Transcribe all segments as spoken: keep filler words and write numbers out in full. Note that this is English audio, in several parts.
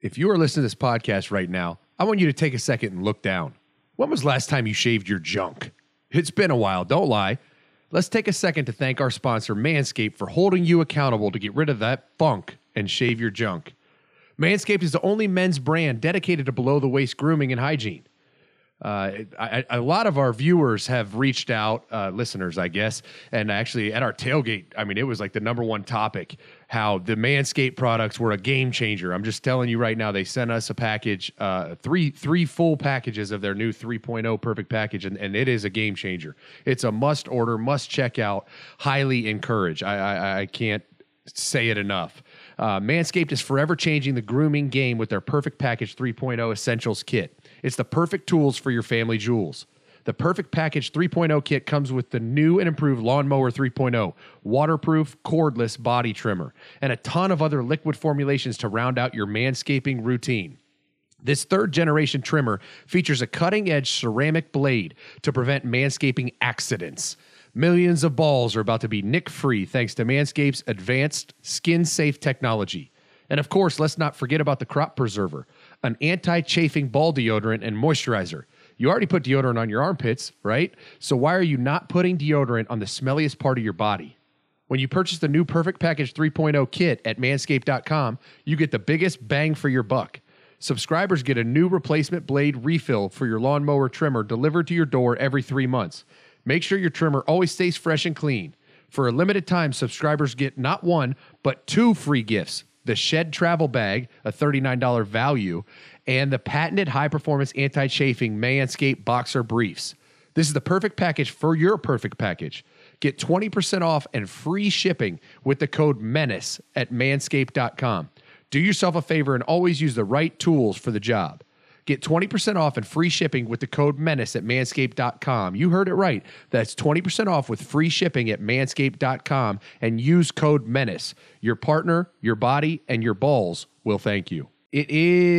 If you are listening to this podcast right now, I want you to take a second and look down. When was the last time you shaved your junk? It's been a while, don't lie. Let's take a second to thank our sponsor, Manscaped, for holding you accountable to get rid of that funk and shave your junk. Manscaped is the only men's brand dedicated to below-the-waist grooming and hygiene. Uh, I, I, a lot of our viewers have reached out, uh, listeners, I guess, and actually at our tailgate, I mean, it was like the number one topic, how the Manscaped products were a game changer. I'm just telling you right now, they sent us a package, uh, three three full packages of their new three point oh Perfect Package, and, and it is a game changer. It's a must order, must check out, highly encourage. I, I, I can't say it enough. Uh, Manscaped is forever changing the grooming game with their Perfect Package three point oh Essentials Kit. It's the perfect tools for your family jewels. The Perfect Package three point oh kit comes with the new and improved Lawnmower three point oh, waterproof, cordless body trimmer, and a ton of other liquid formulations to round out your manscaping routine. This third-generation trimmer features a cutting-edge ceramic blade to prevent manscaping accidents. Millions of balls are about to be nick-free thanks to Manscaped's advanced skin-safe technology. And of course, let's not forget about the Crop Preserver, an anti-chafing ball deodorant and moisturizer. You already put deodorant on your armpits, right? So why are you not putting deodorant on the smelliest part of your body? When you purchase the new Perfect Package three point oh kit at manscaped dot com, you get the biggest bang for your buck. Subscribers get a new replacement blade refill for your lawnmower trimmer delivered to your door every three months. Make sure your trimmer always stays fresh and clean. For a limited time, subscribers get not one, but two free gifts. The Shed Travel Bag, a thirty-nine dollars value, and the patented high-performance anti-chafing Manscaped Boxer Briefs. This is the perfect package for your perfect package. Get twenty percent off and free shipping with the code MENACE at manscaped dot com. Do yourself a favor and always use the right tools for the job. Get twenty percent off and free shipping with the code MENACE at manscaped dot com. You heard it right. That's twenty percent off with free shipping at manscaped dot com and use code MENACE. Your partner, your body, and your balls will thank you. It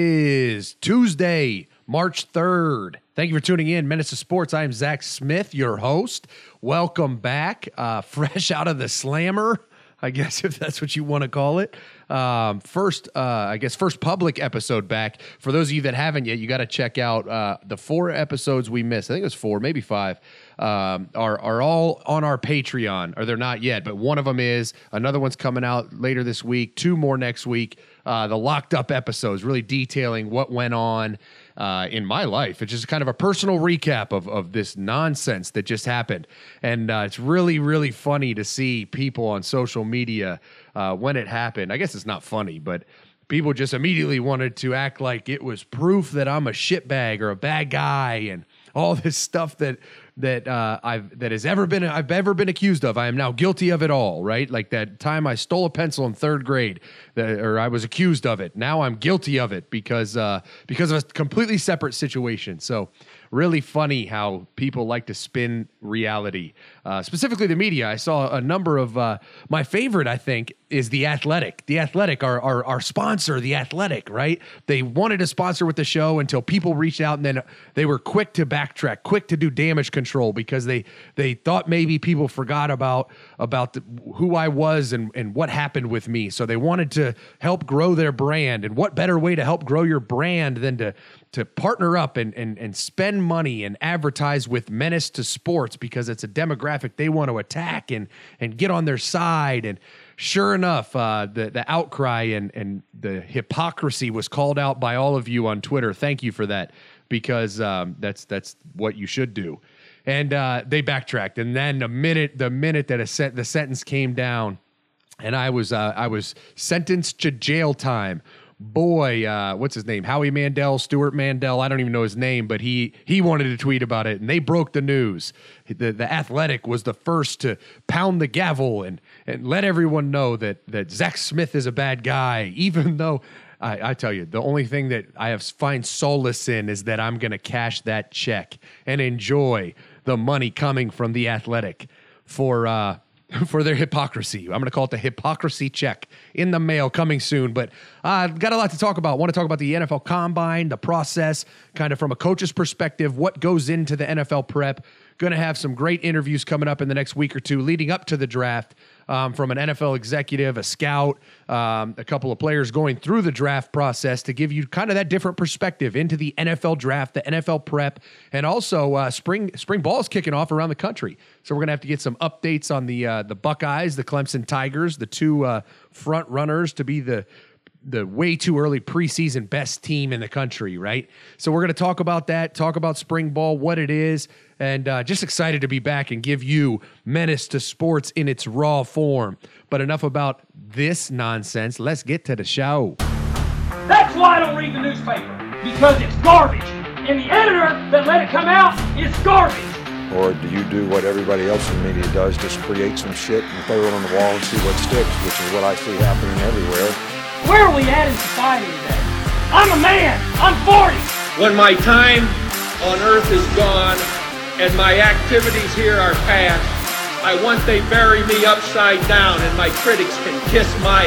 is Tuesday, March third. Thank you for tuning in. Menace of Sports. I am Zach Smith, your host. Welcome back. Uh, fresh out of the slammer, I guess, if that's what you want to call it. Um, first, uh, I guess, first public episode back. For those of you that haven't yet, you got to check out uh, the four episodes we missed. I think it was four, maybe five, um, are, are all on our Patreon, or they're not yet, but one of them is. Another one's coming out later this week, two more next week. Uh, the Locked Up episodes, really detailing what went on uh, in my life. It's just kind of a personal recap of, of this nonsense that just happened. And uh, it's really, really funny to see people on social media uh, when it happened. I guess it's not funny, but people just immediately wanted to act like it was proof that I'm a shitbag or a bad guy and all this stuff that that uh, I've that has ever been I've ever been accused of. I am now guilty of it all, right? Like that time I stole a pencil in third grade, that, or I was accused of it. Now I'm guilty of it because uh, because of a completely separate situation. So really funny how people like to spin reality, uh, specifically the media. I saw a number of uh, my favorite, I think, is The Athletic. The Athletic, our, our our sponsor, The Athletic, right? They wanted to sponsor with the show until people reached out, and then they were quick to backtrack, quick to do damage control because they they thought maybe people forgot about about the, who I was and, and what happened with me. So they wanted to help grow their brand. And what better way to help grow your brand than to to partner up and, and, and spend money and advertise with Menace to Sports, because it's a demographic they want to attack and, and get on their side. And sure enough, uh, the, the outcry and, and the hypocrisy was called out by all of you on Twitter. Thank you for that, because um, that's that's what you should do. And uh, they backtracked. And then the minute the minute that a set, the sentence came down, and I was uh, I was sentenced to jail time. Boy, uh, what's his name? Howie Mandel, Stuart Mandel. I don't even know his name, but he he wanted to tweet about it, and they broke the news. The the Athletic was the first to pound the gavel and and let everyone know that that Zach Smith is a bad guy, even though I, I tell you, the only thing that I have find solace in is that I'm going to cash that check and enjoy the money coming from the Athletic for uh, for their hypocrisy. I'm going to call it the hypocrisy check in the mail coming soon. But I've uh, got a lot to talk about. I want to talk about the N F L Combine, the process, kind of from a coach's perspective, what goes into the N F L prep. Going to have some great interviews coming up in the next week or two leading up to the draft. um, from an N F L executive, a scout, um, a couple of players going through the draft process to give you kind of that different perspective into the N F L draft, the N F L prep, and also uh, spring spring ball is kicking off around the country. So we're going to have to get some updates on the uh, the Buckeyes, the Clemson Tigers, the two uh, front runners to be the the way too early preseason best team in the country, right? So we're going to talk about that, talk about spring ball, what it is, and uh, just excited to be back and give you Menace to Sports in its raw form. But enough about this nonsense. Let's get to the show. That's why I don't read the newspaper, because it's garbage. And the editor that let it come out is garbage. Or do you do what everybody else in the media does, just create some shit and throw it on the wall and see what sticks, which is what I see happening everywhere. Where are we at in society today? I'm a man. I'm forty. When my time on earth is gone and my activities here are past, I want they bury me upside down and my critics can kiss my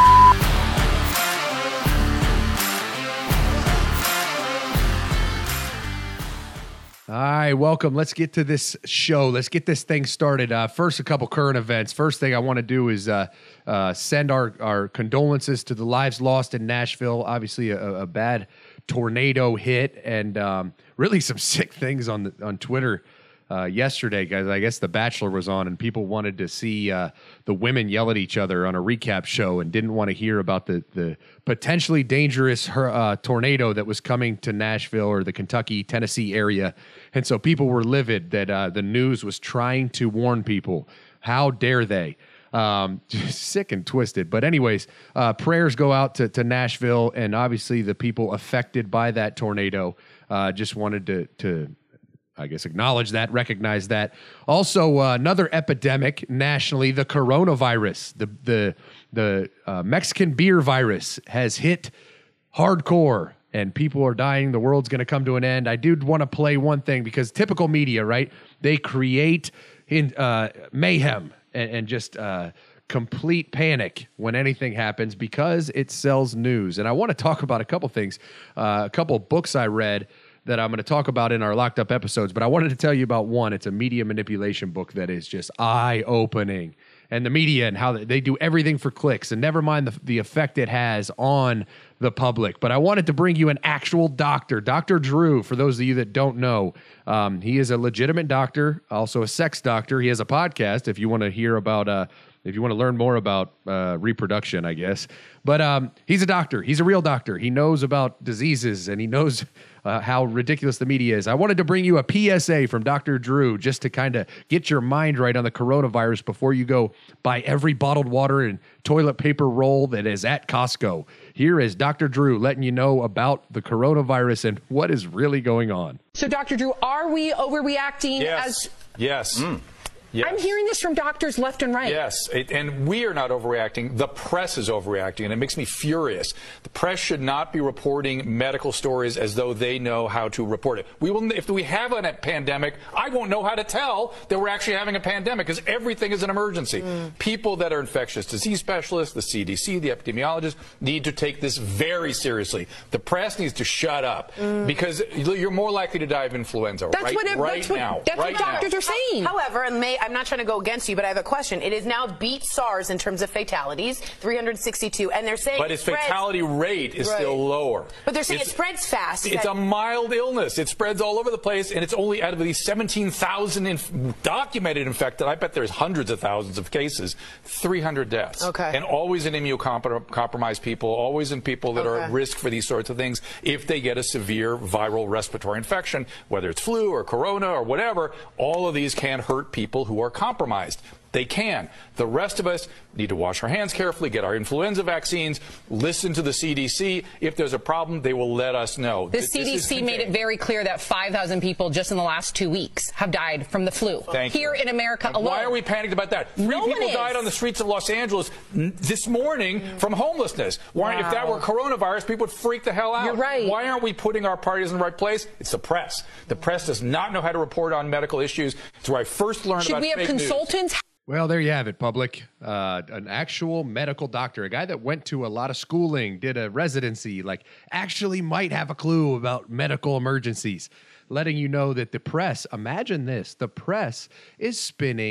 All right, welcome. Let's get to this show. Let's get this thing started. Uh, first, a couple current events. First thing I want to do is uh, uh, send our, our condolences to the lives lost in Nashville. Obviously, a, a bad tornado hit, and um, really some sick things on the, on Twitter uh, yesterday, guys. I guess The Bachelor was on, and people wanted to see uh, the women yell at each other on a recap show and didn't want to hear about the the potentially dangerous uh, tornado that was coming to Nashville or the Kentucky, Tennessee area. And so people were livid that uh, the news was trying to warn people. How dare they? Um, sick and twisted. But anyways, uh, prayers go out to, to Nashville and obviously the people affected by that tornado. Uh, just wanted to, to, I guess, acknowledge that, recognize that. Also, uh, another epidemic nationally, the coronavirus, the the the uh, Mexican beer virus has hit hardcore, and people are dying. The world's going to come to an end. I do want to play one thing because typical media, right? They create in uh, mayhem and, and just uh, complete panic when anything happens because it sells news. And I want to talk about a couple things, uh, a couple of books I read that I'm going to talk about in our Locked Up episodes, but I wanted to tell you about one. It's a media manipulation book that is just eye-opening. And the media and how they do everything for clicks, and never mind the, the effect it has on the public. But I wanted to bring you an actual doctor, Doctor Drew, for those of you that don't know. Um, he is a legitimate doctor, also a sex doctor. He has a podcast if you want to hear about uh, if you want to learn more about uh, reproduction, I guess. But um, he's a doctor. He's a real doctor. He knows about diseases, and he knows uh, how ridiculous the media is. I wanted to bring you a P S A from Doctor Drew just to kind of get your mind right on the coronavirus before you go buy every bottled water and toilet paper roll that is at Costco. Here is Doctor Drew letting you know about the coronavirus and what is really going on. So, Doctor Drew, are we overreacting? Yes. As Yes. Mm. Yes. I'm hearing this from doctors left and right. Yes, it, and we are not overreacting. The press is overreacting, and it makes me furious. The press should not be reporting medical stories as though they know how to report it. We will, if we have a pandemic, I won't know how to tell that we're actually having a pandemic because everything is an emergency. Mm. People that are infectious disease specialists, the C D C, the epidemiologists, need to take this very seriously. The press needs to shut up mm. because you're more likely to die of influenza that's right, what it, right that's what, now. That's right what doctors now. are saying. However, and May, I'm not trying to go against you, but I have a question. It is now beat SARS in terms of fatalities, three hundred sixty-two, and they're saying But its spreads, fatality rate is right. still lower. But they're saying it's, it spreads fast. It's that, a mild illness. It spreads all over the place, and it's only out of these seventeen thousand inf- documented infected. I bet there's hundreds of thousands of cases, three hundred deaths. Okay. And always in immunocompromised people, always in people that okay. are at risk for these sorts of things if they get a severe viral respiratory infection, whether it's flu or corona or whatever. All of these can hurt people who are compromised. They can. The rest of us need to wash our hands carefully, get our influenza vaccines, listen to the C D C. If there's a problem, they will let us know. The Th- C D C made it very clear that five thousand people just in the last two weeks have died from the flu. Thank Here you. in America and alone. Why are we panicked about that? Three no people died on the streets of Los Angeles n- this morning mm. from homelessness. Why, wow. If that were coronavirus, people would freak the hell out. You're right. Why aren't we putting our priorities in the right place? It's the press. The press does not know how to report on medical issues. It's where I first learned Should about we have fake consultants? News. Well, there you have it, public. Uh, an actual medical doctor, a guy that went to a lot of schooling, did a residency, like actually might have a clue about medical emergencies, letting you know that the press, imagine this, the press is spinning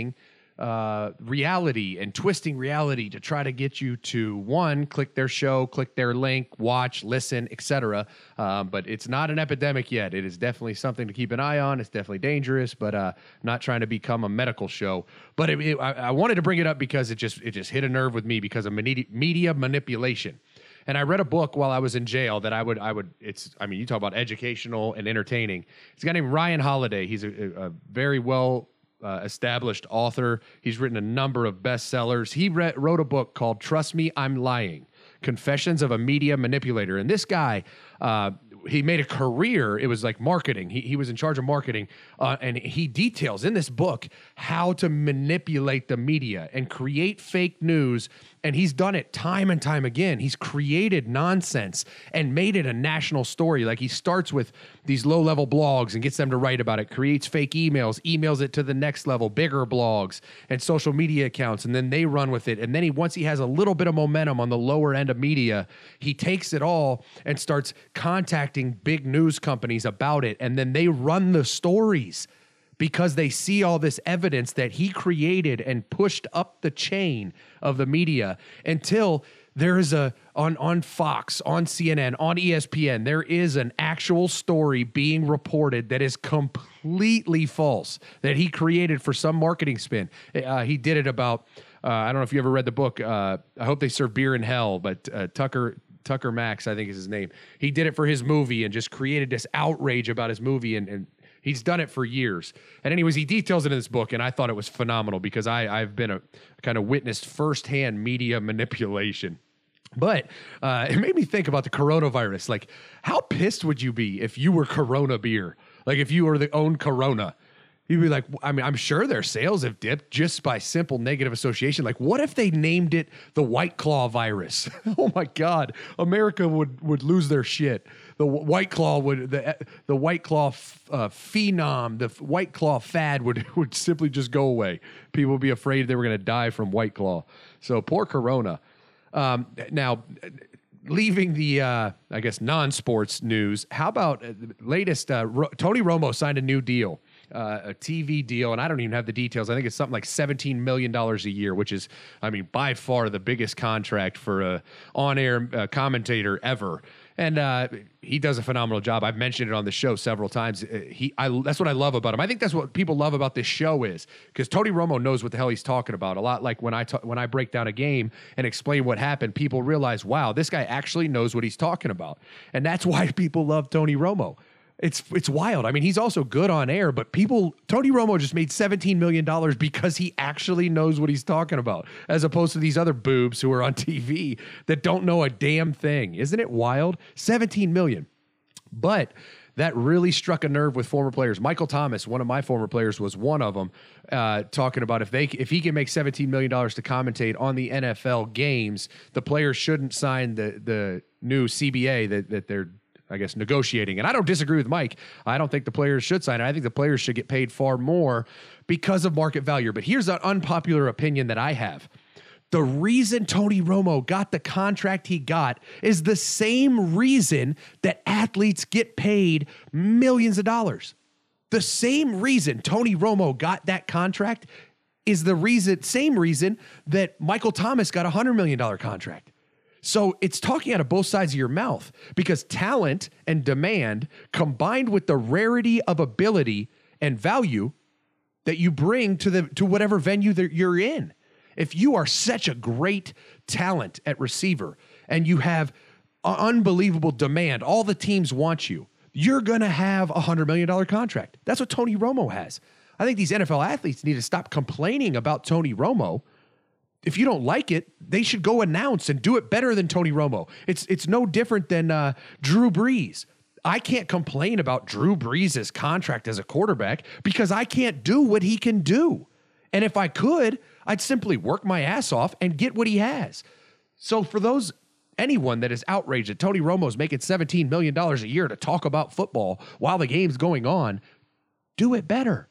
uh, reality and twisting reality to try to get you to, one, click their show, click their link, watch, listen, et cetera. Um, but it's not an epidemic yet. It is definitely something to keep an eye on. It's definitely dangerous, but uh, not trying to become a medical show. But it, it, I, I wanted to bring it up because it just it just hit a nerve with me because of media, media manipulation. And I read a book while I was in jail that I would, I would, it's, I mean, you talk about educational and entertaining. It's a guy named Ryan Holiday. He's a, a very well uh, established author. He's written a number of bestsellers. He re- wrote a book called Trust Me, I'm Lying, Confessions of a Media Manipulator. And this guy, uh, he made a career. It was like marketing. He, he was in charge of marketing. Uh, and he details in this book how to manipulate the media and create fake news. And he's done it time and time again. He's created nonsense and made it a national story. Like he starts with these low-level blogs and gets them to write about it, creates fake emails, emails it to the next level, bigger blogs and social media accounts, and then they run with it. And then he, once he has a little bit of momentum on the lower end of media, he takes it all and starts contacting big news companies about it. And then they run the stories because they see all this evidence that he created and pushed up the chain of the media until there is a, on, on Fox, on C N N, on E S P N, there is an actual story being reported that is completely false, that he created for some marketing spin. Uh, he did it about, uh, I don't know if you ever read the book, uh, I Hope They Serve Beer in Hell, but uh, Tucker... Tucker Max, I think is his name. He did it for his movie and just created this outrage about his movie, and, and he's done it for years. And anyways, he details it in this book, and I thought it was phenomenal because I, I've been a kind of witnessed firsthand media manipulation. But uh, it made me think about the coronavirus. Like, how pissed would you be if you were Corona beer? Like, if you were the own Corona? You'd be like, I mean, I'm sure their sales have dipped just by simple negative association. Like, what if they named it the White Claw virus? Oh my God, America would would lose their shit. The White Claw would the the White Claw uh, phenom, the White Claw fad would would simply just go away. People would be afraid they were going to die from White Claw. So poor Corona. Um, now. Leaving the, uh, I guess, non-sports news, how about uh, latest, uh, Ro- Tony Romo signed a new deal, uh, a T V deal, and I don't even have the details. I think it's something like seventeen million dollars a year, which is, I mean, by far the biggest contract for a on-air uh, commentator ever. And uh, he does a phenomenal job. I've mentioned it on the show several times. He, I, that's what I love about him. I think that's what people love about this show is because Tony Romo knows what the hell he's talking about. A lot like when I ta- when I break down a game and explain what happened, people realize, wow, this guy actually knows what he's talking about. And that's why people love Tony Romo. It's it's wild. I mean, he's also good on air, but people, Tony Romo just made seventeen million dollars because he actually knows what he's talking about, as opposed to these other boobs who are on T V that don't know a damn thing. Isn't it wild? seventeen million dollars. But that really struck a nerve with former players. Michael Thomas, one of my former players, was one of them, uh, talking about if they if he can make seventeen million dollars to commentate on the N F L games, the players shouldn't sign the the new C B A that that they're, I guess, negotiating. And I don't disagree with Mike. I don't think the players should sign it. I think the players should get paid far more because of market value. But here's an unpopular opinion that I have. The reason Tony Romo got the contract he got is the same reason that athletes get paid millions of dollars. The same reason Tony Romo got that contract is the reason, same reason that Michael Thomas got a one hundred million dollars contract. So it's talking out of both sides of your mouth because talent and demand combined with the rarity of ability and value that you bring to the to whatever venue that you're in. If you are such a great talent at receiver and you have unbelievable demand, all the teams want you, you're going to have a one hundred million dollars contract. That's what Tony Romo has. I think these N F L athletes need to stop complaining about Tony Romo. If you don't like it, they should go announce and do it better than Tony Romo. It's it's no different than uh, Drew Brees. I can't complain about Drew Brees' contract as a quarterback because I can't do what he can do. And if I could, I'd simply work my ass off and get what he has. So for those, anyone that is outraged that Tony Romo's making seventeen million dollars a year to talk about football while the game's going on, do it better.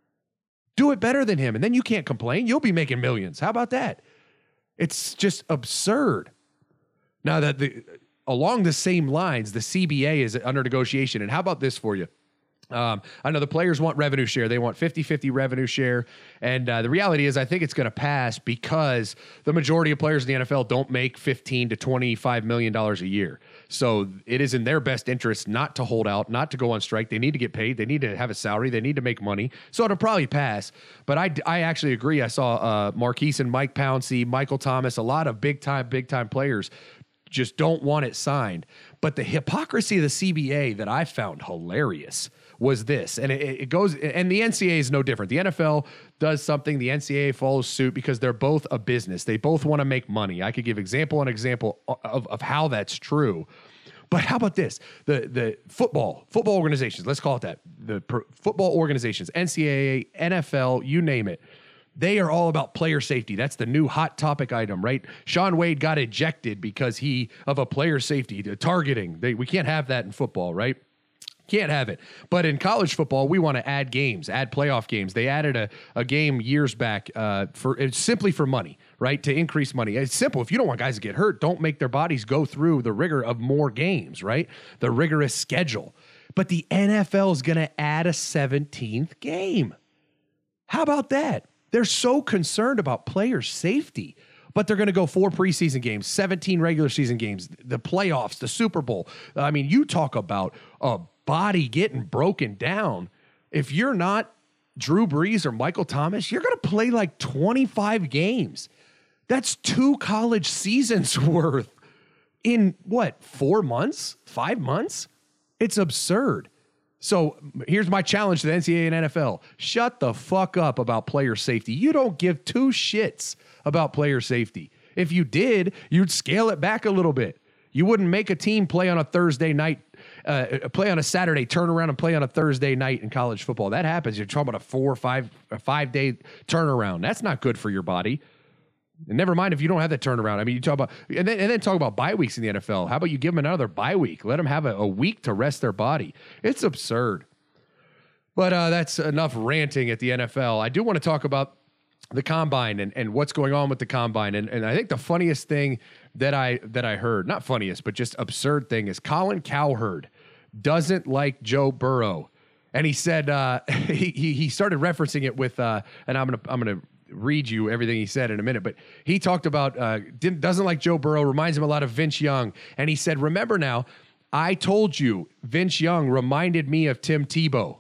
Do it better than him, and then you can't complain. You'll be making millions. How about that? It's just absurd. Now that the along the same lines, the C B A is under negotiation. And how about this for you? Um, I know the players want revenue share. They want fifty-fifty revenue share. And uh, the reality is I think it's going to pass because the majority of players in the N F L don't make fifteen to twenty-five million dollars a year. So it is in their best interest not to hold out, not to go on strike. They need to get paid. They need to have a salary. They need to make money. So it'll probably pass. But I, I actually agree. I saw uh, Marquise and Mike Pouncey, Michael Thomas, a lot of big-time, big-time players just don't want it signed. But the hypocrisy of the C B A that I found hilarious was this, and it, it goes, and the N C A A is no different. The N F L does something, the N C A A follows suit because they're both a business. They both want to make money. I could give example on example of, of how that's true. But how about this? The the football, football organizations, let's call it that, the pro, football organizations, N C A A, N F L, you name it, they are all about player safety. That's the new hot topic item, right? Shaun Wade got ejected because he, of a player safety, the targeting. They, we can't have that in football, right? Can't have it. But in college football, we want to add games, add playoff games. They added a, a game years back uh, for it's simply for money, right? To increase money. It's simple. If you don't want guys to get hurt, don't make their bodies go through the rigor of more games, right? The rigorous schedule. But the N F L is going to add a seventeenth game. How about that? They're so concerned about player safety. But they're going to go four preseason games, seventeen regular season games, the playoffs, the Super Bowl. I mean, you talk about a body getting broken down. If you're not Drew Brees or Michael Thomas, you're going to play like twenty-five games. That's two college seasons worth in what, four months, five months? It's absurd. So here's my challenge to the N C A A and N F L. Shut the fuck up about player safety. You don't give two shits about player safety. If you did, you'd scale it back a little bit. You wouldn't make a team play on a Thursday night, uh, play on a Saturday, turn around and play on a Thursday night in college football. That happens. You're talking about a four or five, a five day turnaround. That's not good for your body. And never mind if you don't have that turnaround. I mean, you talk about, and then, and then talk about bye weeks in the N F L. How about you give them another bye week? Let them have a, a week to rest their body. It's absurd. But uh, that's enough ranting at the N F L. I do want to talk about the combine and, and what's going on with the combine. And, and I think the funniest thing that I that I heard, not funniest, but just absurd thing is Colin Cowherd doesn't like Joe Burrow. And he said, uh, he, he started referencing it with, uh, and I'm going to, I'm going to read you everything he said in a minute, but he talked about, uh, didn't, doesn't like Joe Burrow, reminds him a lot of Vince Young. And he said, remember now, I told you Vince Young reminded me of Tim Tebow.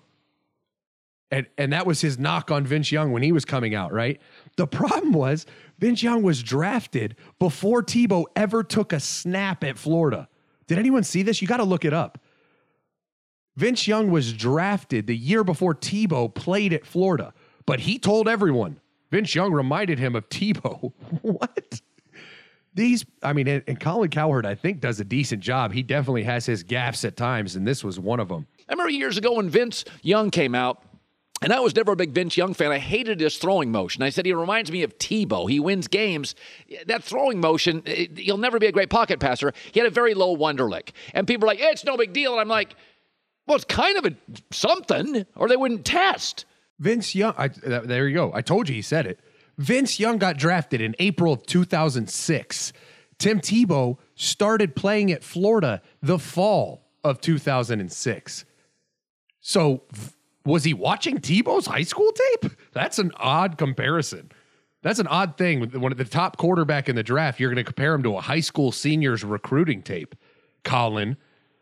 And, and that was his knock on Vince Young when he was coming out, right? The problem was Vince Young was drafted before Tebow ever took a snap at Florida. Did anyone see this? You got to look it up. Vince Young was drafted the year before Tebow played at Florida, but he told everyone, Vince Young reminded him of Tebow. What? These, I mean, and, and Colin Cowherd, I think, does a decent job. He definitely has his gaffes at times, and this was one of them. I remember years ago when Vince Young came out, and I was never a big Vince Young fan. I hated his throwing motion. I said, he reminds me of Tebow. He wins games. That throwing motion, it, he'll never be a great pocket passer. He had a very low Wonderlic. And people are like, hey, it's no big deal. And I'm like, well, it's kind of a something, or they wouldn't test. Vince Young, I, there you go. I told you he said it. Vince Young got drafted in April of two thousand six. Tim Tebow started playing at Florida the fall of two thousand six. So was he watching Tebow's high school tape? That's an odd comparison. That's an odd thing. When the top quarterback in the draft, you're going to compare him to a high school senior's recruiting tape. Colin,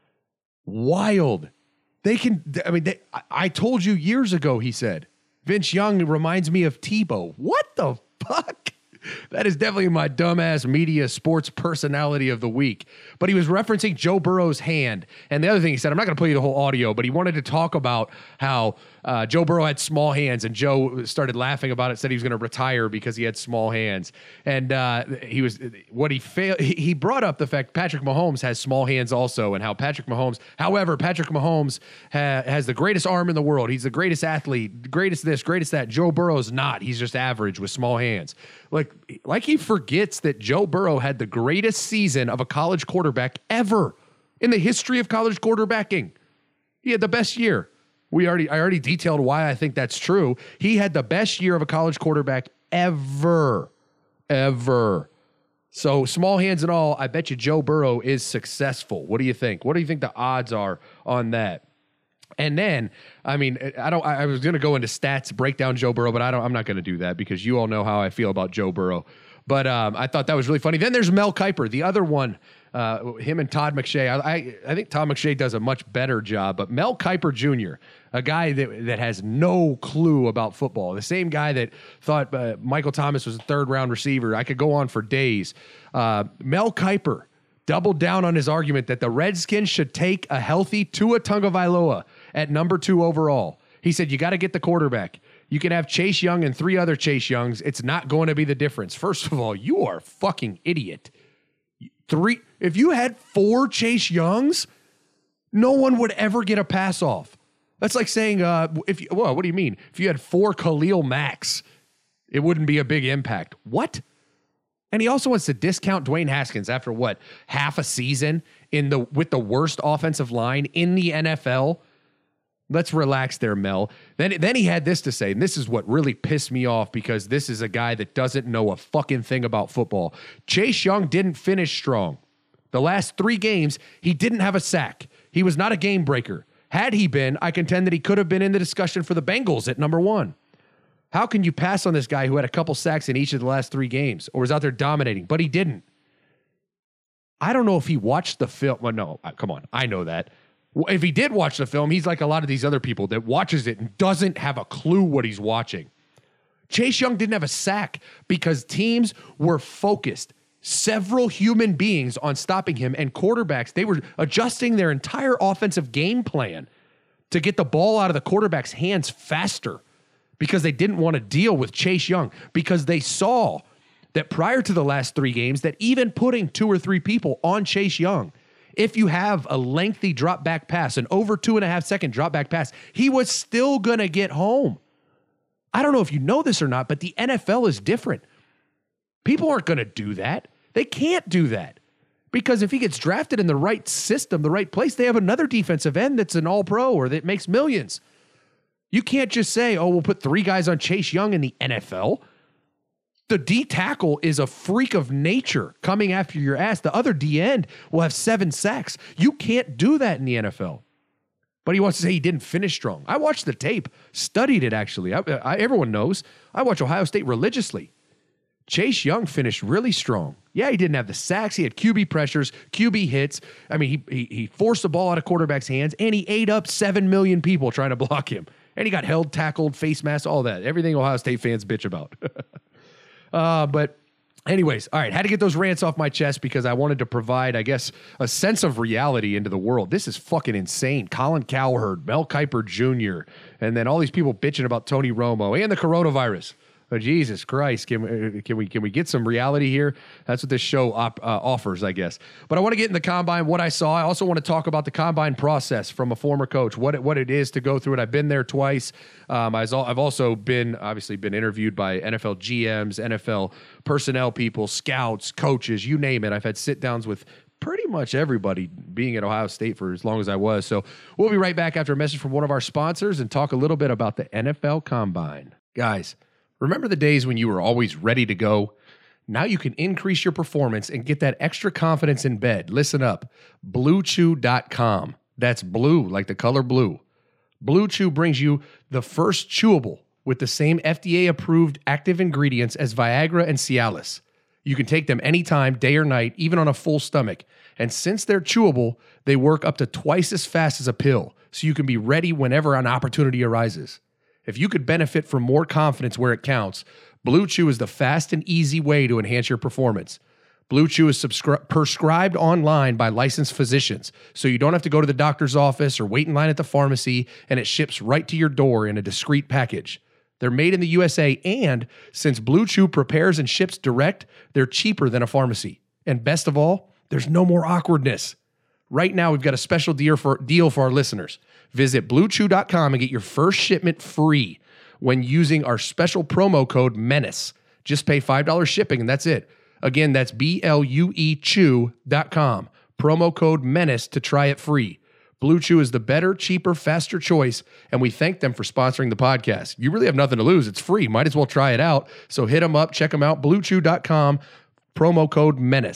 wild. They can, I mean, they, I told you years ago, he said, Vince Young reminds me of Tebow. What the fuck? That is definitely my dumbass media sports personality of the week. But he was referencing Joe Burrow's hand. And the other thing he said, I'm not going to play you the whole audio, but he wanted to talk about how uh, Joe Burrow had small hands, and Joe started laughing about it, said he was going to retire because he had small hands. And uh, he was, what he failed, he, he brought up the fact Patrick Mahomes has small hands also, and how Patrick Mahomes, however, Patrick Mahomes ha- has the greatest arm in the world. He's the greatest athlete, greatest this, greatest that. Joe Burrow's not. He's just average with small hands. Like, like he forgets that Joe Burrow had the greatest season of a college quarterback ever in the history of college quarterbacking. He had the best year. We already, I already detailed why I think that's true. He had the best year of a college quarterback ever, ever. So small hands and all, I bet you Joe Burrow is successful. What do you think? What do you think the odds are on that? And then, I mean, I don't. I was going to go into stats, break down Joe Burrow, but I don't. I'm not going to do that because you all know how I feel about Joe Burrow. But um, I thought that was really funny. Then there's Mel Kiper, the other one. Uh, him and Todd McShay. I, I I think Todd McShay does a much better job. But Mel Kiper Junior, a guy that that has no clue about football, the same guy that thought uh, Michael Thomas was a third round receiver. I could go on for days. Uh, Mel Kiper doubled down on his argument that the Redskins should take a healthy Tua Tagovailoa at number two overall. He said, you got to get the quarterback. You can have Chase Young and three other Chase Youngs. It's not going to be the difference. First of all, you are a fucking idiot. Three, if you had four Chase Youngs, no one would ever get a pass off. That's like saying, uh, if you, well, what do you mean? If you had four Khalil Macks, it wouldn't be a big impact. What? And he also wants to discount Dwayne Haskins after what, half a season in the with the worst offensive line in the N F L. Let's relax there, Mel. Then, then he had this to say, and this is what really pissed me off because this is a guy that doesn't know a fucking thing about football. Chase Young didn't finish strong. The last three games, he didn't have a sack. He was not a game breaker. Had he been, I contend that he could have been in the discussion for the Bengals at number one. How can you pass on this guy who had a couple sacks in each of the last three games or was out there dominating, but he didn't? I don't know if he watched the film. Well, no, come on. I know that. If he did watch the film, he's like a lot of these other people that watches it and doesn't have a clue what he's watching. Chase Young didn't have a sack because teams were focused, several human beings, on stopping him, and quarterbacks, they were adjusting their entire offensive game plan to get the ball out of the quarterback's hands faster because they didn't want to deal with Chase Young, because they saw that prior to the last three games that even putting two or three people on Chase Young, if you have a lengthy drop back pass, an over two and a half second drop back pass, he was still going to get home. I don't know if you know this or not, but the N F L is different. People aren't going to do that. They can't do that because if he gets drafted in the right system, the right place, they have another defensive end that's an all pro or that makes millions. You can't just say, oh, we'll put three guys on Chase Young in the N F L. The D tackle is a freak of nature coming after your ass. The other D end will have seven sacks. You can't do that in the N F L. But he wants to say he didn't finish strong. I watched the tape, studied it actually. I, I, everyone knows I watch Ohio State religiously. Chase Young finished really strong. Yeah, he didn't have the sacks. He had Q B pressures, Q B hits. I mean, he, he, he forced the ball out of quarterback's hands, and he ate up seven million people trying to block him. And he got held, tackled, face mask, all that. Everything Ohio State fans bitch about. Uh, but anyways, all right, had to get those rants off my chest because I wanted to provide, I guess, a sense of reality into the world. This is fucking insane. Colin Cowherd, Mel Kiper Junior, and then all these people bitching about Tony Romo and the coronavirus. Oh, Jesus Christ, can, can we can we get some reality here? That's what this show op, uh, offers, I guess. But I want to get in the combine, what I saw. I also want to talk about the combine process from a former coach, what it, what it is to go through it. I've been there twice. Um, I've also been, obviously, been interviewed by N F L G Ms, N F L personnel people, scouts, coaches, you name it. I've had sit-downs with pretty much everybody being at Ohio State for as long as I was. So we'll be right back after a message from one of our sponsors and talk a little bit about the N F L Combine. Guys, remember the days when you were always ready to go? Now you can increase your performance and get that extra confidence in bed. Listen up, blue chew dot com. That's blue, like the color blue. Blue Chew brings you the first chewable with the same F D A-approved active ingredients as Viagra and Cialis. You can take them anytime, day or night, even on a full stomach. And since they're chewable, they work up to twice as fast as a pill, so you can be ready whenever an opportunity arises. If you could benefit from more confidence where it counts, Blue Chew is the fast and easy way to enhance your performance. Blue Chew is subscri- prescribed online by licensed physicians, so you don't have to go to the doctor's office or wait in line at the pharmacy, and it ships right to your door in a discreet package. They're made in the U S A, and since Blue Chew prepares and ships direct, they're cheaper than a pharmacy. And best of all, there's no more awkwardness. Right now, we've got a special deal for, deal for our listeners. Visit blue chew dot com and get your first shipment free when using our special promo code MENACE. Just pay five dollars shipping, and that's it. Again, that's B L U E chew dot com. Promo code MENACE to try it free. Blue Chew is the better, cheaper, faster choice, and we thank them for sponsoring the podcast. You really have nothing to lose. It's free. Might as well try it out. So hit them up. Check them out. blue chew dot com. Promo code MENACE.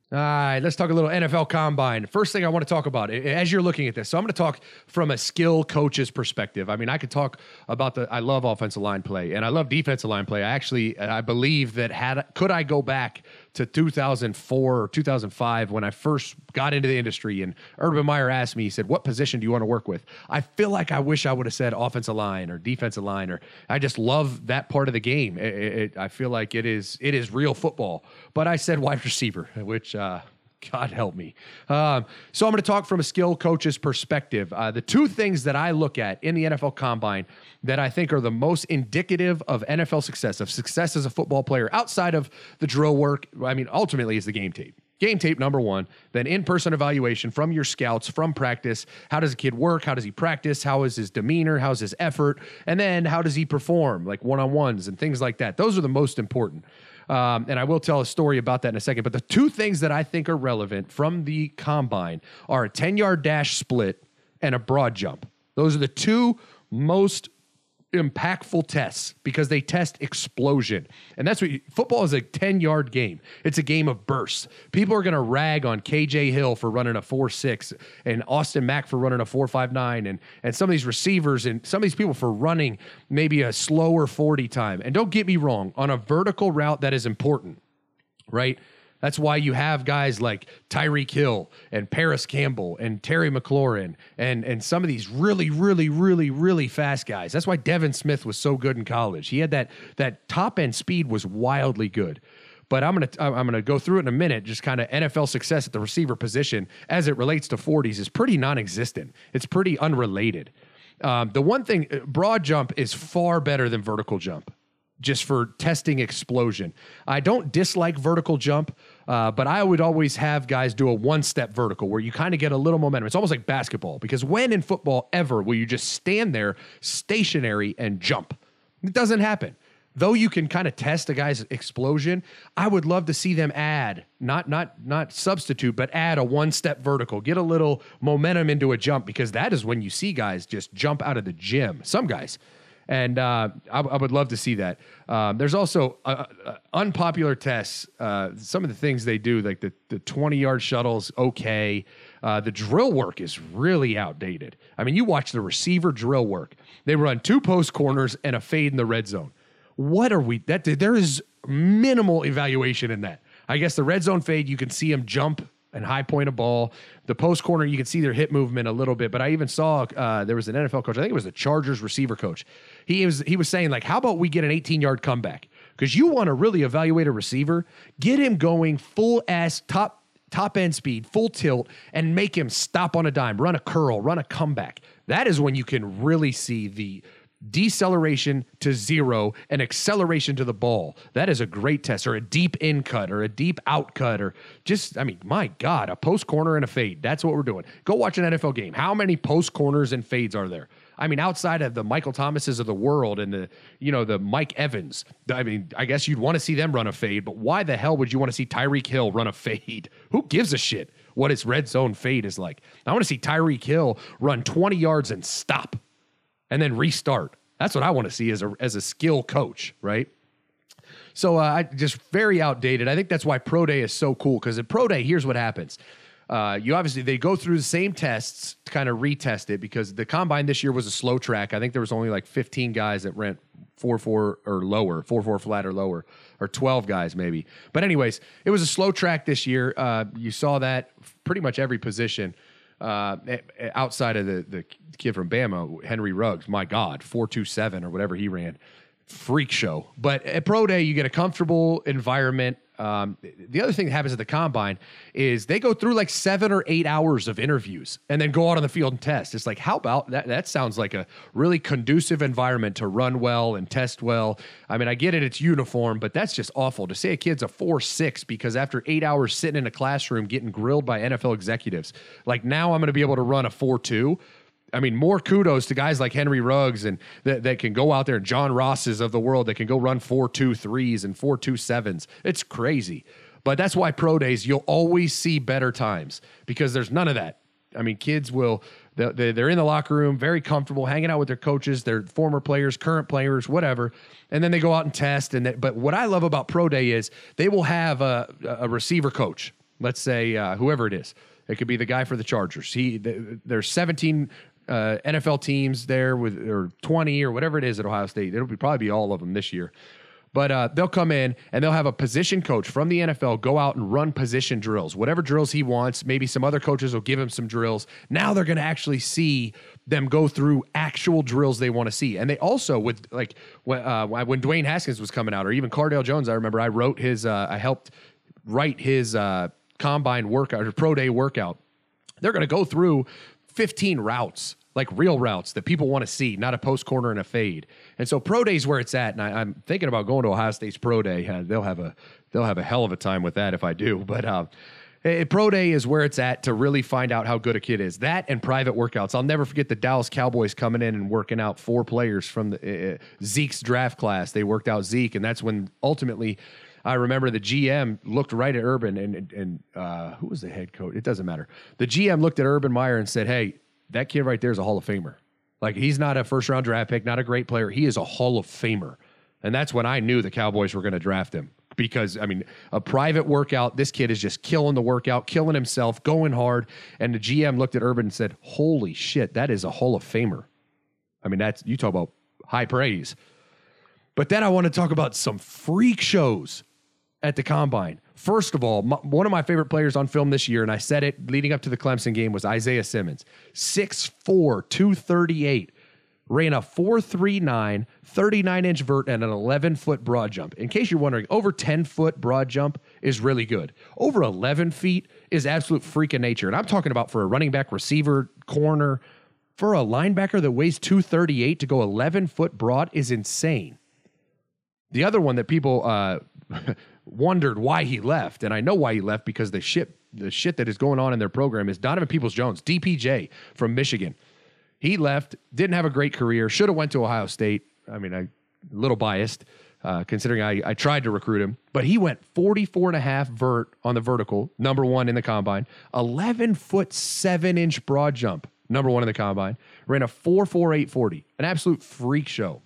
All right, let's talk a little N F L Combine. First thing I want to talk about, as you're looking at this, so I'm going to talk from a skill coach's perspective. I mean, I could talk about the, I love offensive line play, and I love defensive line play. I actually, I believe that had, could I go back to two thousand four or two thousand five when I first got into the industry, and Urban Meyer asked me, he said, what position do you want to work with? I feel like I wish I would have said offensive line or defensive line, or I just love that part of the game. It, it, I feel like it is, it is real football. But I said wide receiver, which, uh, God help me. Um, so I'm going to talk from a skill coach's perspective. Uh, the two things that I look at in the N F L Combine that I think are the most indicative of N F L success, of success as a football player, outside of the drill work, I mean, ultimately is the game tape. Game tape, number one, then in-person evaluation from your scouts, from practice. How does a kid work? How does he practice? How is his demeanor? How's his effort? And then how does he perform, like one-on-ones and things like that? Those are the most important. Um, and I will tell a story about that in a second. But the two things that I think are relevant from the Combine are a ten-yard dash split and a broad jump. Those are the two most impactful tests because they test explosion. And that's what you, football is a ten-yard game. It's a game of bursts. People are going to rag on K J Hill for running a four six and Austin Mack for running a four five nine and, and some of these receivers and some of these people for running maybe a slower forty time. And don't get me wrong, on a vertical route, that is important, right? That's why you have guys like Tyreek Hill and Paris Campbell and Terry McLaurin and, and some of these really, really, really, really fast guys. That's why Devin Smith was so good in college. He had that that top end speed was wildly good. But I'm gonna I'm gonna go through it in a minute. Just kind of N F L success at the receiver position as it relates to forties is pretty non-existent. It's pretty unrelated. Um, the one thing, broad jump is far better than vertical jump, just for testing explosion. I don't dislike vertical jump, uh, but I would always have guys do a one-step vertical where you kind of get a little momentum. It's almost like basketball, because when in football ever will you just stand there stationary and jump? It doesn't happen. Though you can kind of test a guy's explosion, I would love to see them add, not not not substitute, but add a one-step vertical, get a little momentum into a jump, because that is when you see guys just jump out of the gym. Some guys. And uh, I, I would love to see that. Um, there's also uh, uh, unpopular tests. Uh, some of the things they do, like the the twenty-yard shuttles, okay. Uh, the drill work is really outdated. I mean, you watch the receiver drill work. They run two post corners and a fade in the red zone. What are we? That there is minimal evaluation in that. I guess the red zone fade, you can see them jump and high point a ball. The post corner, you can see their hip movement a little bit. But I even saw uh, there was an N F L coach. I think it was the Chargers receiver coach. He was he was saying, like, how about we get an eighteen-yard comeback? Because you want to really evaluate a receiver, get him going full ass top top end speed, full tilt, and make him stop on a dime, run a curl, run a comeback. That is when you can really see the deceleration to zero and acceleration to the ball. That is a great test. Or a deep in cut or a deep out cut, or just, I mean, my God, a post corner and a fade. That's what we're doing. Go watch an N F L game. How many post corners and fades are there? I mean, outside of the Michael Thomases of the world and the, you know, the Mike Evans, I mean, I guess you'd want to see them run a fade, but why the hell would you want to see Tyreek Hill run a fade? Who gives a shit what his red zone fade is like? I want to see Tyreek Hill run twenty yards and stop and then restart. That's what I want to see as a as a skill coach, right? So uh, I just very outdated. I think that's why Pro Day is so cool, because at Pro Day, here's what happens. Uh, you obviously, they go through the same tests to kind of retest it, because the Combine this year was a slow track. I think there was only like fifteen guys that ran four four or lower, four four flat or lower, or twelve guys maybe. But anyways, it was a slow track this year. Uh, you saw that pretty much every position. Uh, outside of the, the kid from Bama, Henry Ruggs, my God, four two seven or whatever he ran. Freak show. But at Pro Day, you get a comfortable environment. Um, the other thing that happens at the Combine is they go through like seven or eight hours of interviews and then go out on the field and test. It's like, how about that? That sounds like a really conducive environment to run well and test well. I mean, I get it, it's uniform, but that's just awful to say a kid's a four six because after eight hours sitting in a classroom getting grilled by N F L executives, like now I'm going to be able to run a four two. I mean, more kudos to guys like Henry Ruggs and that, that can go out there, and John Rosses of the world that can go run four two threes and four two sevens. It's crazy. But that's why Pro Days, you'll always see better times, because there's none of that. I mean, kids will, they're in the locker room, very comfortable, hanging out with their coaches, their former players, current players, whatever, and then they go out and test. And they, But what I love about Pro Day is they will have a, a receiver coach. let's say uh, whoever it is. It could be the guy for the Chargers. He th- There's seventeen uh, N F L teams there with or twenty or whatever it is at Ohio State. It'll be, probably be all of them this year. But uh, they'll come in and they'll have a position coach from the N F L go out and run position drills, whatever drills he wants. Maybe some other coaches will give him some drills. Now they're going to actually see them go through actual drills they want to see. And they also, with like when, uh, when Dwayne Haskins was coming out, or even Cardale Jones, I remember I wrote his, uh, I helped write his uh, combine workout or pro day workout. They're going to go through fifteen routes, like real routes that people want to see, not a post corner and a fade. And so pro day's where it's at. And I, I'm thinking about going to Ohio State's pro day. Uh, they'll have a they'll have a hell of a time with that if I do. But uh, a, pro day is where it's at to really find out how good a kid is. That and private workouts. I'll never forget the Dallas Cowboys coming in and working out four players from the, uh, Zeke's draft class. They worked out Zeke, and that's when ultimately I remember the G M looked right at Urban and and uh, who was the head coach? It doesn't matter. The G M looked at Urban Meyer and said, "Hey, that kid right there is a Hall of Famer. Like, he's not a first round draft pick, not a great player. He is a Hall of Famer." And that's when I knew the Cowboys were going to draft him because, I mean, a private workout, this kid is just killing the workout, killing himself, going hard. And the G M looked at Urban and said, "Holy shit, that is a Hall of Famer." I mean, that's, you talk about high praise. But then I want to talk about some freak shows at the Combine. First of all, my, one of my favorite players on film this year, and I said it leading up to the Clemson game, was Isaiah Simmons. six four, two thirty-eight, ran a four three nine, thirty-nine inch vert, and an eleven foot broad jump. In case you're wondering, over ten foot broad jump is really good. Over eleven feet is absolute freak of nature. And I'm talking about for a running back, receiver, corner, for a linebacker that weighs two thirty-eight to go eleven foot broad is insane. The other one that people uh, wondered why he left, and I know why he left, because the shit, the shit that is going on in their program, is Donovan Peoples-Jones, D P J from Michigan. He left, didn't have a great career, should have went to Ohio State. I mean, I a little biased, uh, considering I, I tried to recruit him, but he went forty-four and a half vert on the vertical, number one in the Combine, eleven foot seven inch broad jump, number one in the Combine, ran a four four eight forty, an absolute freak show.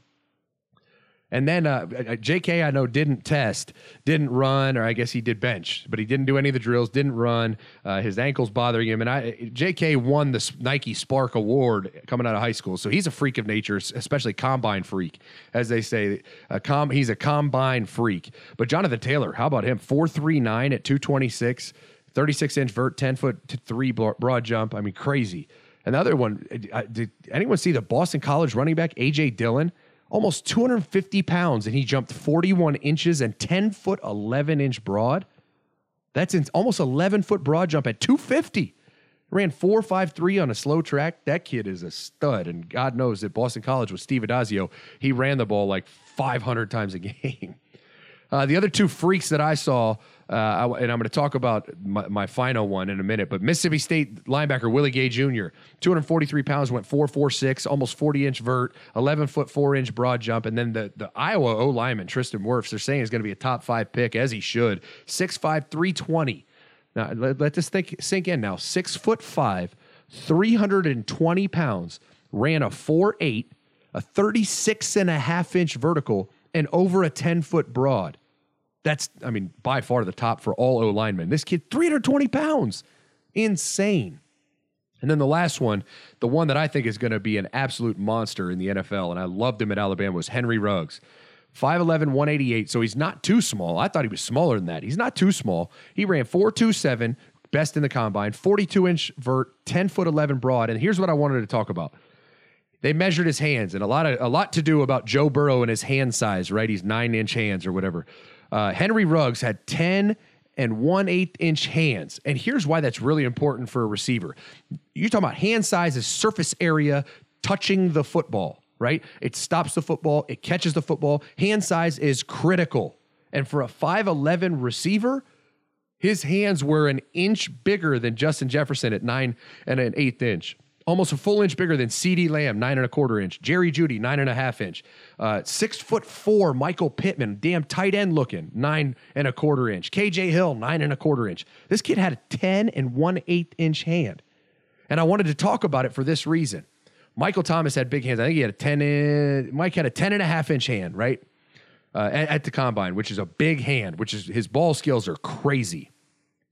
And then uh, J K, I know, didn't test, didn't run, or I guess he did bench, but he didn't do any of the drills, didn't run. Uh, his ankle's bothering him. And I, J K won the Nike Spark Award coming out of high school. So he's a freak of nature, especially combine freak, as they say. A com- he's a combine freak. But Jonathan Taylor, how about him? four three nine at two twenty-six, thirty-six inch vert, ten foot three broad jump. I mean, crazy. And the other one, did anyone see the Boston College running back, A J Dillon? Almost two hundred fifty pounds, and he jumped forty-one inches and ten foot eleven inch broad. That's in almost eleven foot broad jump at two fifty. Ran four five three on a slow track. That kid is a stud, and God knows at Boston College with Steve Adazio, he ran the ball like five hundred times a game. Uh, the other two freaks that I saw, uh, I, and I'm going to talk about my, my final one in a minute, but Mississippi State linebacker Willie Gay Junior, two forty-three pounds, went four four six, almost forty inch vert, eleven foot four inch broad jump. And then the, the Iowa O lineman, Tristan Wirfs, they're saying is going to be a top five pick, as he should, six five, three twenty. Now, let, let this think, sink in now. six foot five, three hundred twenty pounds, ran a four eight, a thirty-six and a half inch vertical, and over a ten foot broad. That's, I mean, by far the top for all O linemen. This kid, three hundred twenty pounds. Insane. And then the last one, the one that I think is going to be an absolute monster in the N F L, and I loved him at Alabama, was Henry Ruggs. five eleven, one eighty-eight, so he's not too small. I thought he was smaller than that. He's not too small. He ran four two seven, best in the Combine, forty-two inch vert, ten foot eleven broad. And here's what I wanted to talk about. They measured his hands, and a lot of a lot to do about Joe Burrow and his hand size, right? He's nine inch hands or whatever. Uh, Henry Ruggs had ten and one eighth inch hands. And here's why that's really important for a receiver. You're talking about hand size is surface area touching the football, right? It stops the football. It catches the football. Hand size is critical. And for a five eleven receiver, his hands were an inch bigger than Justin Jefferson at nine and an eighth inch. Almost a full inch bigger than CeeDee Lamb, nine and a quarter inch. Jerry Jeudy, nine and a half inch. Uh, six foot four, Michael Pittman, damn tight end looking, nine and a quarter inch. K J Hill, nine and a quarter inch. This kid had a ten and one eighth inch hand. And I wanted to talk about it for this reason. Michael Thomas had big hands. I think he had a ten. In, Mike had a ten and a half inch hand, right? Uh, at, at the Combine, which is a big hand, which is his ball skills are crazy.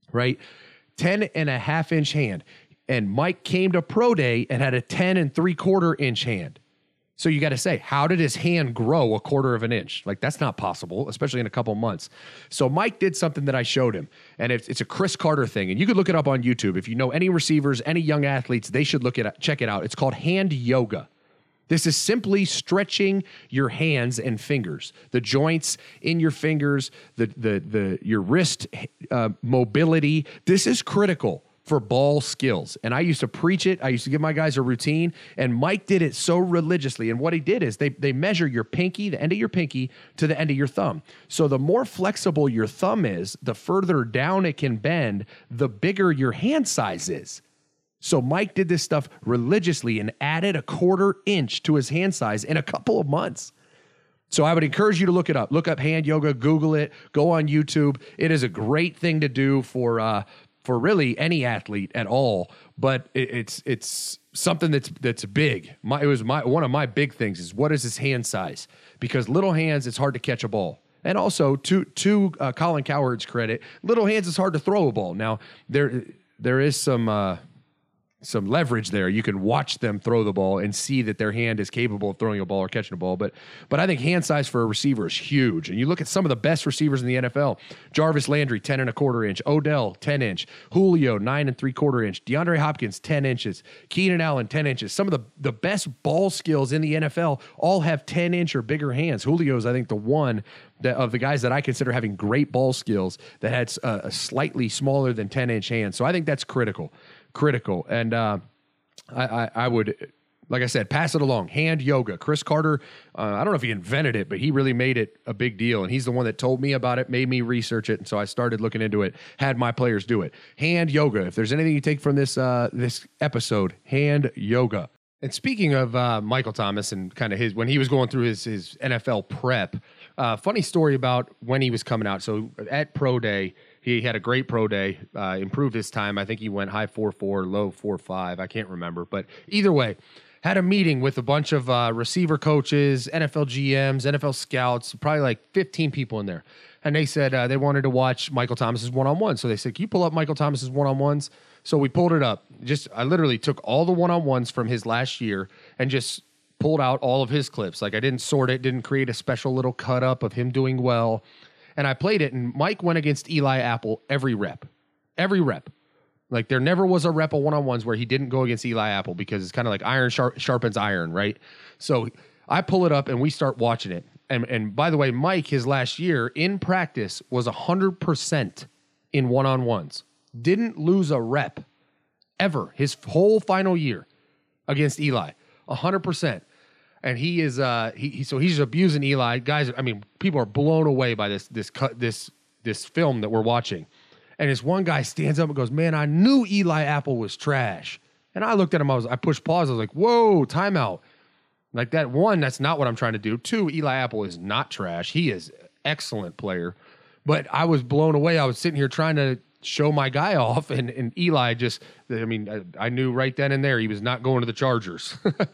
right? ten and a half inch hand. And Mike came to pro day and had a ten and three quarter inch hand. So you got to say, how did his hand grow a quarter of an inch? Like, that's not possible, especially in a couple months. So Mike did something that I showed him, and it's, it's a Chris Carter thing. And you could look it up on YouTube. If you know any receivers, any young athletes, they should look it up, check it out. It's called hand yoga. This is simply stretching your hands and fingers, the joints in your fingers, the the the your wrist uh, mobility. This is critical for ball skills. And I used to preach it. I used to give my guys a routine, and Mike did it so religiously. And what he did is they they measure your pinky, the end of your pinky, to the end of your thumb. So the more flexible your thumb is, the further down it can bend, the bigger your hand size is. So Mike did this stuff religiously and added a quarter inch to his hand size in a couple of months. So I would encourage you to look it up. Look up hand yoga, Google it, go on YouTube. It is a great thing to do for uh, for really any athlete at all. But it, it's it's something that's that's big. My, it was my one of my big things is, what is his hand size? Because little hands, it's hard to catch a ball. And also, to to uh, Colin Cowherd's credit, little hands, it's hard to throw a ball. Now there there is some. Uh, some leverage there. You can watch them throw the ball and see that their hand is capable of throwing a ball or catching a ball. But but I think hand size for a receiver is huge. And you look at some of the best receivers in the N F L. Jarvis Landry, ten and a quarter inch. Odell, ten inch. Julio, nine and three quarter inch. DeAndre Hopkins, ten inches. Keenan Allen, ten inches. Some of the, the best ball skills in the N F L all have ten inch or bigger hands. Julio's, I think, the one that, of the guys that I consider having great ball skills that had a, a slightly smaller than ten inch hands. So I think that's critical. Critical. And uh, I, I, I would, like I said, pass it along. Hand yoga. Chris Carter, uh, I don't know if he invented it, but he really made it a big deal. And he's the one that told me about it, made me research it. And so I started looking into it, had my players do it. Hand yoga. If there's anything you take from this uh, this episode, hand yoga. And speaking of uh, Michael Thomas and kind of his, when he was going through his, his N F L prep, uh, funny story about when he was coming out. So at Pro Day, he had a great pro day, uh, improved his time. I think he went high four four, low four five. I can't remember. But either way, had a meeting with a bunch of uh, receiver coaches, N F L G Ms, N F L scouts, probably like fifteen people in there. And they said uh, they wanted to watch Michael Thomas's one-on-one. So they said, can you pull up Michael Thomas's one-on-ones? So we pulled it up. Just I literally took all the one-on-ones from his last year and just pulled out all of his clips. Like, I didn't sort it, didn't create a special little cut-up of him doing well. And I played it, and Mike went against Eli Apple every rep. Every rep. Like, there never was a rep of one-on-ones where he didn't go against Eli Apple, because it's kind of like iron sharp, sharpens iron, right? So I pull it up, and we start watching it. And, and by the way, Mike, his last year in practice was one hundred percent in one-on-ones. Didn't lose a rep ever his whole final year against Eli. one hundred percent. And he is, uh, he, he so he's abusing Eli. Guys, I mean, people are blown away by this this cut this this film that we're watching. And this one guy stands up and goes, "Man, I knew Eli Apple was trash." And I looked at him. I was, I pushed pause. I was like, "Whoa, timeout!" Like that. One, that's not what I'm trying to do. Two, Eli Apple is not trash. He is an excellent player. But I was blown away. I was sitting here trying to show my guy off, and, and Eli just, I mean, I, I knew right then and there he was not going to the Chargers.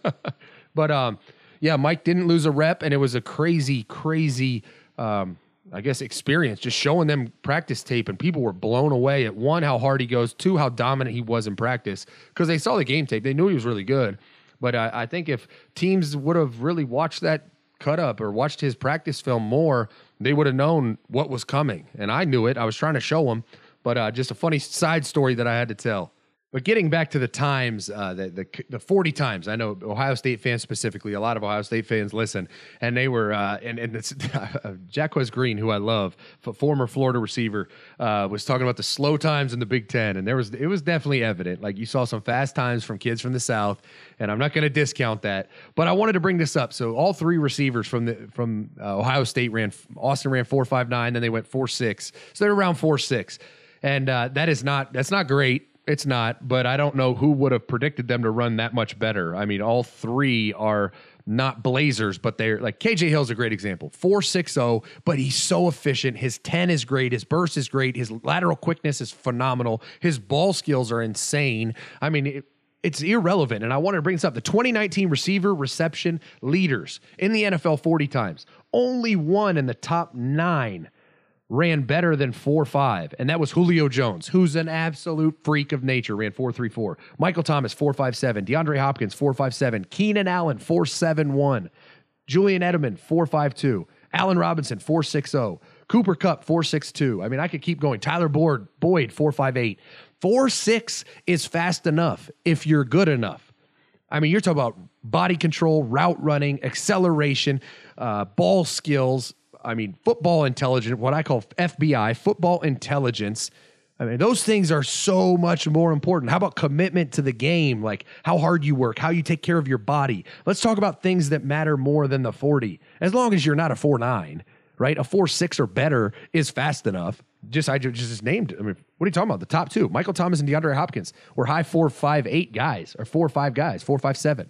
But um, yeah, Mike didn't lose a rep, and it was a crazy, crazy, um, I guess, experience, just showing them practice tape, and people were blown away at, one, how hard he goes, two, how dominant he was in practice, because they saw the game tape. They knew he was really good. But I, I think if teams would have really watched that cut up or watched his practice film more, they would have known what was coming. And I knew it. I was trying to show them. But uh, just a funny side story that I had to tell. But getting back to the times, uh, the, the the forty times, I know Ohio State fans specifically, a lot of Ohio State fans listen, and they were, uh, and, and it's, uh, Jacquez Green, who I love, former Florida receiver, uh, was talking about the slow times in the Big Ten, and there was it was definitely evident. Like, you saw some fast times from kids from the South, and I'm not going to discount that, but I wanted to bring this up. So all three receivers from the from uh, Ohio State ran, Austin ran four five nine, then they went four six, so they're around four six, and uh, that is not that's not great. It's not, but I don't know who would have predicted them to run that much better. I mean, all three are not blazers, but they're like, K J Hill's a great example. four six oh, but he's so efficient. His ten is great. His burst is great. His lateral quickness is phenomenal. His ball skills are insane. I mean, it, it's irrelevant. And I wanted to bring this up. The twenty nineteen receiver reception leaders in the N F L forty times. Only one in the top nine ran better than four five, and that was Julio Jones, who's an absolute freak of nature, ran four three four. Michael Thomas, four five seven. DeAndre Hopkins, four five seven. Keenan Allen, four seven one. Julian Edelman, four five two. Allen Robinson, four six zero. Cooper Kupp, four six two. I mean, I could keep going. Tyler Boyd, Boyd four five eight. four six is fast enough if you're good enough. I mean, you're talking about body control, route running, acceleration, uh, ball skills. I mean, football intelligence, what I call F B I, football intelligence. I mean, those things are so much more important. How about commitment to the game? Like how hard you work, how you take care of your body. Let's talk about things that matter more than the forty. As long as you're not a four nine, right? A four six or better is fast enough. Just I just, just named it. I mean, what are you talking about? The top two, Michael Thomas and DeAndre Hopkins, were high four five eight guys, or four five guys, four five seven.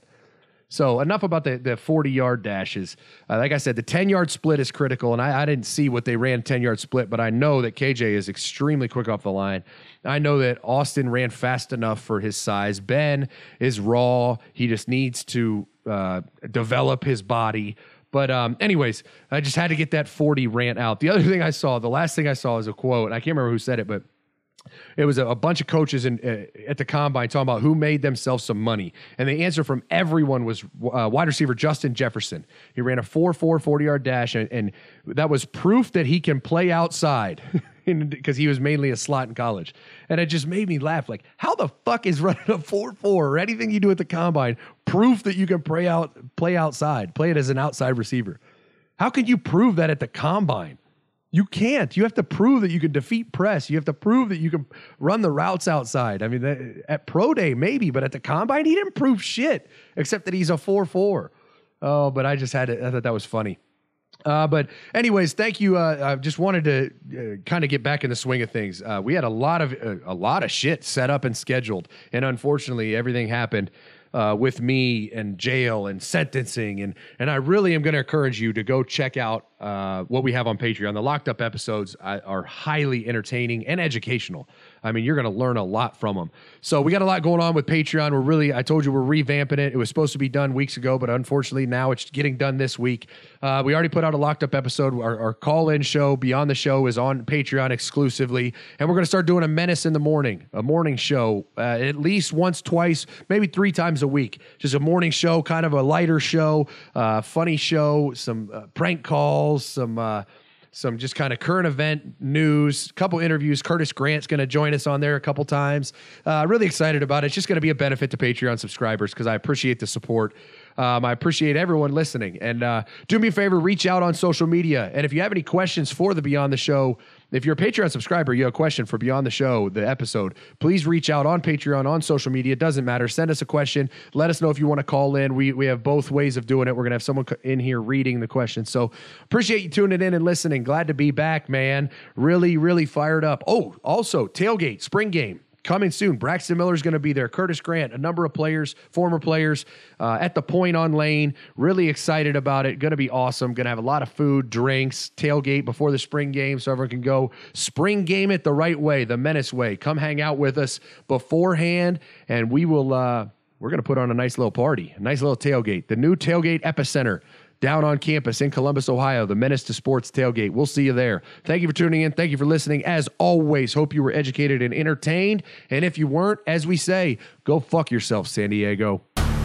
So enough about the, the forty-yard dashes. Uh, like I said, the ten-yard split is critical, and I, I didn't see what they ran ten-yard split, but I know that K J is extremely quick off the line. I know that Austin ran fast enough for his size. Ben is raw. He just needs to uh, develop his body. But um, anyways, I just had to get that forty rant out. The other thing I saw, the last thing I saw is a quote. I can't remember who said it, but it was a, a bunch of coaches in, uh, at the combine talking about who made themselves some money. And the answer from everyone was uh, wide receiver Justin Jefferson. He ran a four four forty-yard dash, and, and that was proof that he can play outside because he was mainly a slot in college. And it just made me laugh. Like, how the fuck is running a four four or anything you do at the combine proof that you can play out, play outside, play it as an outside receiver? How can you prove that at the combine? You can't. You have to prove that you can defeat press. You have to prove that you can run the routes outside. I mean, at pro day, maybe, but at the combine, he didn't prove shit except that he's a four four. Oh, but I just had to, I thought that was funny. Uh, but anyways, thank you. Uh, I just wanted to uh, kind of get back in the swing of things. Uh, we had a lot of, uh, a lot of shit set up and scheduled. And unfortunately, everything happened Uh, with me and jail and sentencing. And and I really am going to encourage you to go check out uh, what we have on Patreon. The Locked Up episodes are highly entertaining and educational. I mean, you're going to learn a lot from them. So we got a lot going on with Patreon. We're really, I told you we're revamping it. It was supposed to be done weeks ago, but unfortunately now it's getting done this week. Uh, we already put out a Locked Up episode. Our, our call-in show, Beyond the Show, is on Patreon exclusively. And we're going to start doing a Menace in the Morning, a morning show, uh, at least once, twice, maybe three times a week. Just a morning show, kind of a lighter show, uh, funny show, some uh, prank calls, some uh, some just kind of current event news, a couple interviews. Curtis Grant's going to join us on there a couple times. Uh, really excited about it. It's just going to be a benefit to Patreon subscribers because I appreciate the support. Um, I appreciate everyone listening. And uh, do me a favor, reach out on social media. And if you have any questions for the Beyond the Show, if you're a Patreon subscriber, you have a question for Beyond the Show, the episode, please reach out on Patreon, on social media. It doesn't matter. Send us a question. Let us know if you want to call in. We we have both ways of doing it. We're going to have someone in here reading the questions. So appreciate you tuning in and listening. Glad to be back, man. Really, really fired up. Oh, also, tailgate, spring game. Coming soon. Braxton Miller's going to be there. Curtis Grant, a number of players, former players, uh, at the point on Lane. Really excited about it. Going to be awesome. Going to have a lot of food, drinks, tailgate before the spring game so everyone can go spring game it the right way, the Menace way. Come hang out with us beforehand, and we will, uh, we're going to put on a nice little party, a nice little tailgate. The new Tailgate Epicenter down on campus in Columbus, Ohio, the Menace to Sports Tailgate. We'll see you there. Thank you for tuning in. Thank you for listening. As always, hope you were educated and entertained. And if you weren't, as we say, go fuck yourself, San Diego.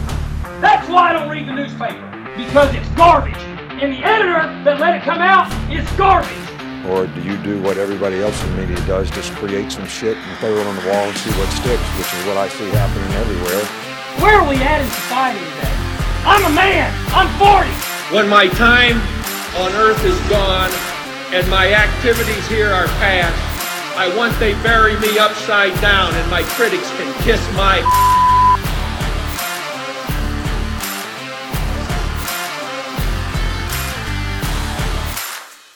That's why I don't read the newspaper, because it's garbage. And the editor that let it come out is garbage. Or do you do what everybody else in the media does, just create some shit and throw it on the wall and see what sticks, which is what I see happening everywhere. Where are we at in society today? I'm a man. I'm forty. When my time on earth is gone and my activities here are past, I want they bury me upside down and my critics can kiss my